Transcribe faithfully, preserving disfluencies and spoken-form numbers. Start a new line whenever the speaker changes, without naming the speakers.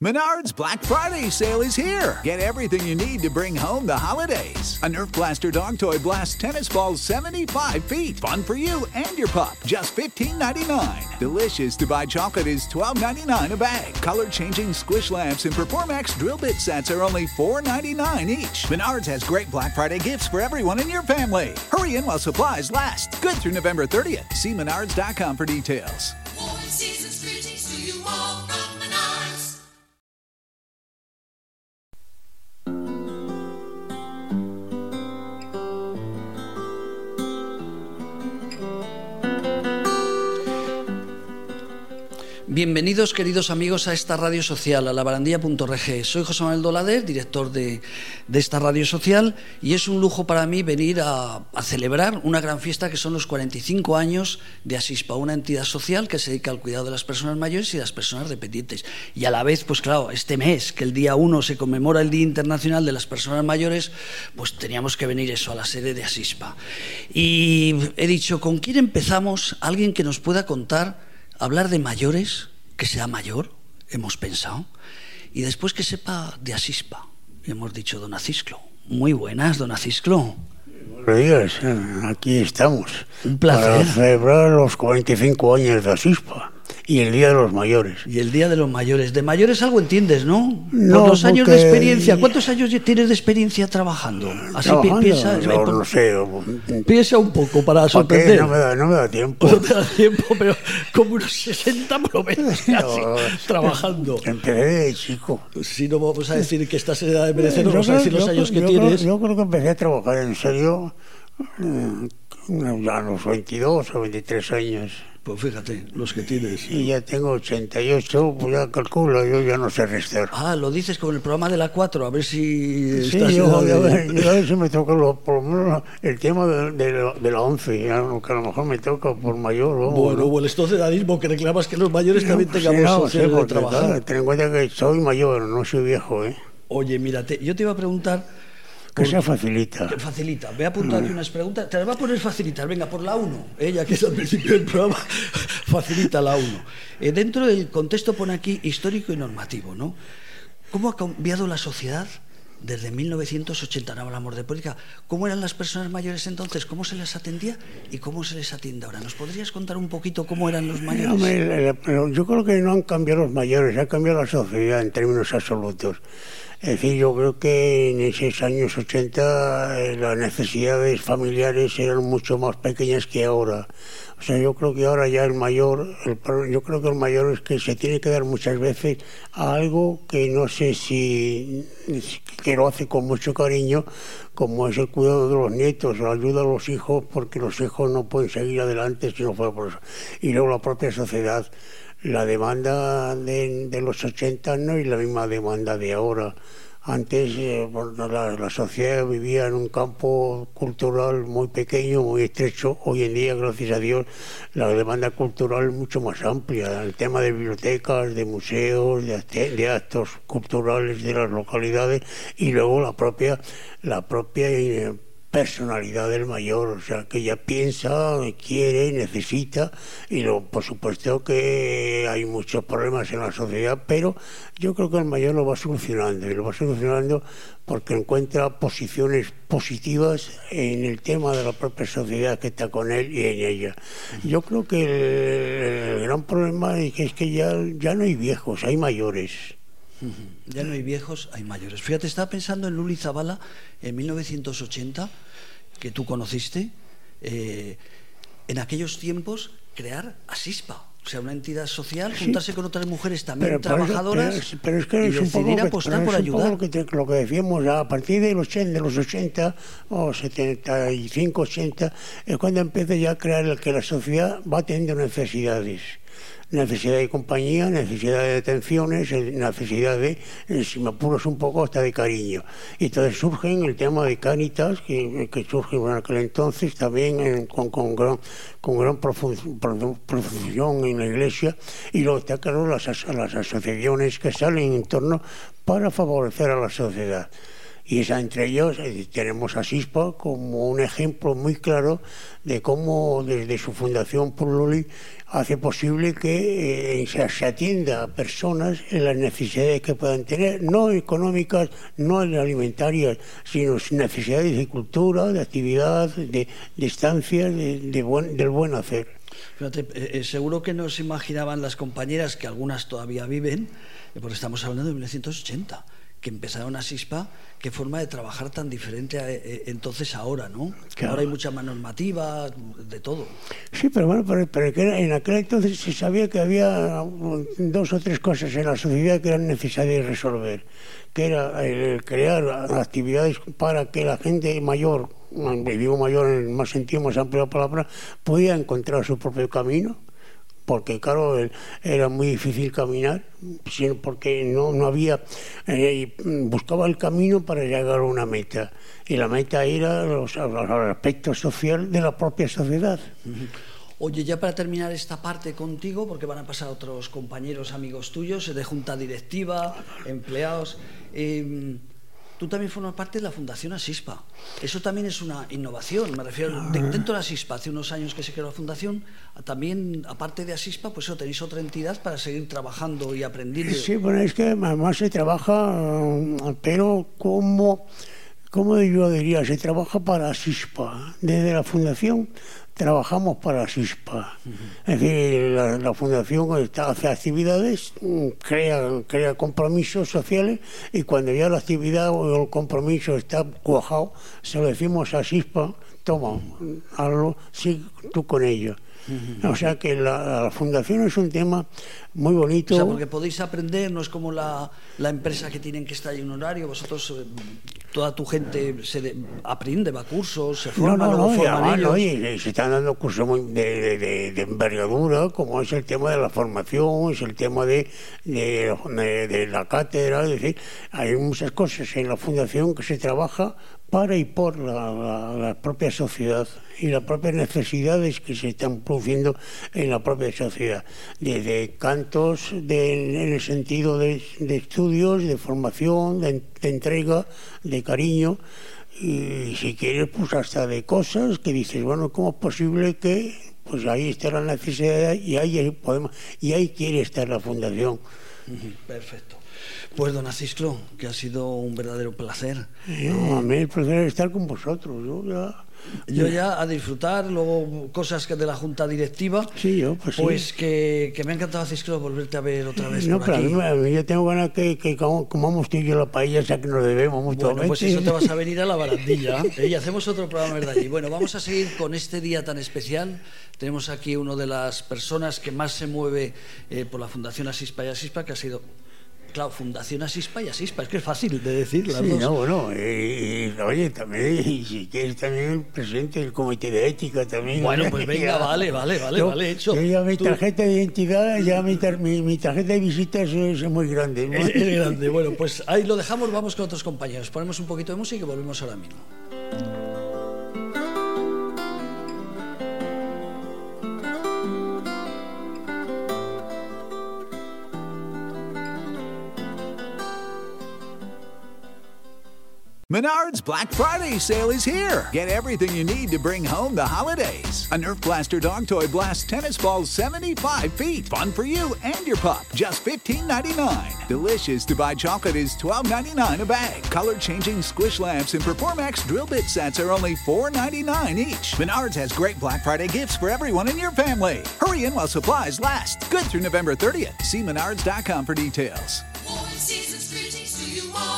Menards Black Friday sale is here. Get everything you need to bring home the holidays. A Nerf Blaster dog toy blasts tennis balls seventy-five feet. Fun for you and your pup. Just fifteen ninety-nine. Delicious to buy chocolate is twelve ninety-nine a bag. Color-changing squish lamps and Performax drill bit sets are only four ninety-nine each. Menards has great Black Friday gifts for everyone in your family. Hurry in while supplies last. Good through November thirtieth. See menards dot com for details.
Warm season's greetings to you all from Menards.
Bienvenidos, queridos amigos, a esta radio social, a la barandilla punto org. Soy José Manuel Dolader, director de, de esta radio social, y es un lujo para mí venir a, a celebrar una gran fiesta que son los cuarenta y cinco años de Asispa, una entidad social que se dedica al cuidado de las personas mayores y de las personas dependientes. Y a la vez, pues claro, este mes, que el día uno se conmemora el Día Internacional de las Personas Mayores, pues teníamos que venir eso, a la sede de Asispa. Y he dicho, ¿con quién empezamos? Alguien que nos pueda contar, hablar de mayores, que sea mayor, hemos pensado, y después que sepa de Asispa. Hemos dicho don Acisclo. Muy buenas, don Acisclo.
Buenos días, aquí estamos.
Un placer.
Para celebrar los cuarenta y cinco años de Asispa y el Día de los Mayores.
Y el Día de los Mayores. De mayores algo entiendes, ¿no?
No,
Por los años de
porque-
experiencia. ¿Cuántos años tienes de experiencia trabajando? Así pi-
Trabajando,
piensa,
no,
por-
no sé.
piensa un poco para
¿Para qué?
sorprender.
No me da, no me da tiempo.
No te da tiempo, pero como unos sesenta por lo menos casi,
No,
trabajando.
Empecé de chico.
Si no vamos a decir que estás en edad de merecer,
Yo
vamos a
creo-
decir los
yo
años
creo-
que
yo creo-
tienes.
Yo creo que empecé a trabajar en serio eh, a los veintidós o veintitrés años.
Pues fíjate, los que tienes.
Y ya tengo ochenta y ocho, pues ya calculo, yo ya no sé restar.
Ah, lo dices con el programa de la cuatro, a ver si
Sí,
estás
yo,
en
yo,
edad de-
yo a ver si me toca lo- por lo menos el tema de, de, la- de la once, aunque a lo mejor me toca por mayor. ¿no?
Bueno, o el estocedadismo que reclamas que los mayores también
Sí,
tengamos
no,
opciones
sí,
de
porque,
trabajar.
claro, ten en cuenta que soy mayor, no soy viejo, ¿eh?
Oye, mírate, yo te iba a preguntar...
Que
por-
se facilita.
que Facilita, voy a apuntar aquí unas preguntas. Te las va a poner facilitar. Venga, por la uno. Ella, que es al principio del programa, facilita la uno. Eh, dentro del contexto pone aquí histórico y normativo, ¿no? ¿Cómo ha cambiado la sociedad desde mil novecientos ochenta? No hablamos de política. ¿Cómo eran las personas mayores entonces? ¿Cómo se les atendía y cómo se les atiende ahora? ¿Nos podrías contar un poquito cómo eran los mayores?
Hombre, la- la- pero yo creo que no han cambiado los mayores, ha cambiado la sociedad en términos absolutos. Es decir, yo creo que en esos años ochenta eh, las necesidades familiares eran mucho más pequeñas que ahora. O sea, yo creo que ahora ya el mayor, el pro- yo creo que el mayor es que se tiene que dar muchas veces a algo que no sé si, que lo hace con mucho cariño, como es el cuidado de los nietos, la ayuda a los hijos, porque los hijos no pueden seguir adelante si no fuera por eso. Y luego la propia sociedad, la demanda de, de los ochenta no es la misma demanda de ahora. Antes eh, bueno, la, la sociedad vivía en un campo cultural muy pequeño, muy estrecho. Hoy en día, gracias a Dios, la demanda cultural es mucho más amplia. El tema de bibliotecas, de museos, de, acte- de actos culturales de las localidades y luego la propia, la propia eh, personalidad del mayor, o sea, que ella piensa, quiere, necesita, y luego, por supuesto que hay muchos problemas en la sociedad, pero yo creo que el mayor lo va solucionando, y lo va solucionando porque encuentra posiciones positivas en el tema de la propia sociedad que está con él y en ella. Yo creo que el, el gran problema es que, es que ya, ya no hay viejos, hay mayores.
Ya no hay viejos, hay mayores. Fíjate, estaba pensando en Luli Zabala en mil novecientos ochenta, que tú conociste, eh, en aquellos tiempos crear Asispa, o sea, una entidad social,
Sí.
juntarse con otras mujeres también
Pero, pero-
trabajadoras
pero- pero es que
y
es un poco
decidir
lo que-
apostar
pero
por
es un poco
ayudar.
lo que, te- lo que decíamos a partir de los ochenta, de los ochenta o setenta y cinco, ochenta, es cuando empieza ya a crear el que la sociedad va teniendo necesidades. Necesidad de compañía, necesidad de atenciones, eh, necesidad de, eh, si me apuras un poco, hasta de cariño. Y entonces surge el tema de Cáritas, que, que surge en aquel entonces también en- con, con gran, con gran profu- profu- profusión en la Iglesia, y luego está claro las, as- las asociaciones que salen en torno para favorecer a la sociedad. Y esa, entre ellos eh, tenemos a SISPA como un ejemplo muy claro de cómo desde su fundación por Loli hace posible que eh, se, se atienda a personas en las necesidades que puedan tener, no económicas, no alimentarias, sino necesidades de cultura, de actividad, de, de estancia, de, de buen, del buen hacer.
Fíjate, eh, seguro que no se imaginaban las compañeras, que algunas todavía viven, eh, porque estamos hablando de mil novecientos ochenta, que empezaron a SISPA, qué forma de trabajar tan diferente a, eh, entonces ahora, ¿no? Claro. Ahora hay mucha más normativa, de todo.
Sí, pero bueno, pero, pero que en aquel entonces se sabía que había dos o tres cosas en la sociedad que eran necesarias resolver, que era el crear actividades para que la gente mayor, digo mayor en el más sentido, más amplio de la palabra, podía encontrar su propio camino, porque claro, era muy difícil caminar, porque no, no había, eh, buscaba el camino para llegar a una meta, y la meta era los, los aspectos sociales de la propia sociedad.
Oye, ya para terminar esta parte contigo, porque van a pasar otros compañeros, amigos tuyos, de junta directiva, empleados, eh, tú también formas parte de la Fundación Asispa. Eso también es una innovación, me refiero, de, dentro de Asispa, hace unos años que se creó la Fundación, también, aparte de Asispa, pues eso, tenéis otra entidad para seguir trabajando y aprendiendo.
Sí, bueno, es que además se trabaja, pero como, como yo diría, se trabaja para Asispa. Desde la Fundación trabajamos para SISPA. Uh-huh. Es decir, la, la Fundación está, hace actividades, crea, crea compromisos sociales, y cuando ya la actividad o el compromiso está cuajado, se lo decimos a SISPA, toma, hazlo, sigue tú con ello. Uh-huh. O sea que la, la Fundación es un tema muy bonito.
O sea, porque podéis aprender, no es como la, la empresa que tienen que estar en un horario, vosotros, toda tu gente se de, aprende, va a cursos, se forma,
no, no,
luego
no,
forman
ya,
ellos.
No, y se están dando cursos muy de, de, de envergadura, como es el tema de la formación, es el tema de, de, de, de la cátedra, es decir, hay muchas cosas en la Fundación que se trabaja para y por la, la, la propia sociedad y las propias necesidades que se están produciendo en la propia sociedad, desde cantos de, en el sentido de, de estudios, de formación, de, de entrega, de cariño, y si quieres pues hasta de cosas que dices, bueno, ¿cómo es posible que pues ahí está la necesidad y ahí podemos y ahí quiere estar la Fundación?
Perfecto. Pues don Acisclo, que ha sido un verdadero placer.
No, a mí el placer es estar con vosotros. Yo ya,
yo ya a disfrutar, luego cosas que de la Junta Directiva.
Sí, yo, pues,
pues
sí.
que, que me ha encantado, Acisclo, volverte a ver otra vez
no,
por
pero
aquí.
A mí, yo tengo ganas que, que comamos tú y yo la paella, esa que nos debemos mutuamente.
Bueno, pues eso te vas a venir a la barandilla ¿eh? Y hacemos otro programa desde allí. Bueno, vamos a seguir con este día tan especial. Tenemos aquí uno de las personas que más se mueve eh, por la Fundación Asispa y Asispa, que ha sido... Claro, Fundación Asispa y Asispa, es que es fácil de decir las
sí,
dos.
No, bueno, y, y, oye, también, y si quieres también presente el comité de ética también.
Bueno, pues venga, ya. vale, vale, vale,
yo,
vale, hecho.
Yo ya mi
Tú...
tarjeta de identidad, ya mi, tar, mi, mi tarjeta de visitas es, es muy grande, ¿no?
Es, es grande, bueno, pues ahí lo dejamos, vamos con otros compañeros. Ponemos un poquito de música y volvemos ahora mismo.
Menards Black Friday sale is here. Get everything you need to bring home the holidays. A Nerf Blaster dog toy blasts tennis balls seventy-five feet. Fun for you and your pup. Just fifteen ninety-nine. Delicious to buy chocolate is twelve ninety-nine a bag. Color-changing squish lamps and Performax drill bit sets are only four ninety-nine each. Menards has great Black Friday gifts for everyone in your family. Hurry in while supplies last. Good through November thirtieth. See menards dot com for details.
Warm season's greetings to you all.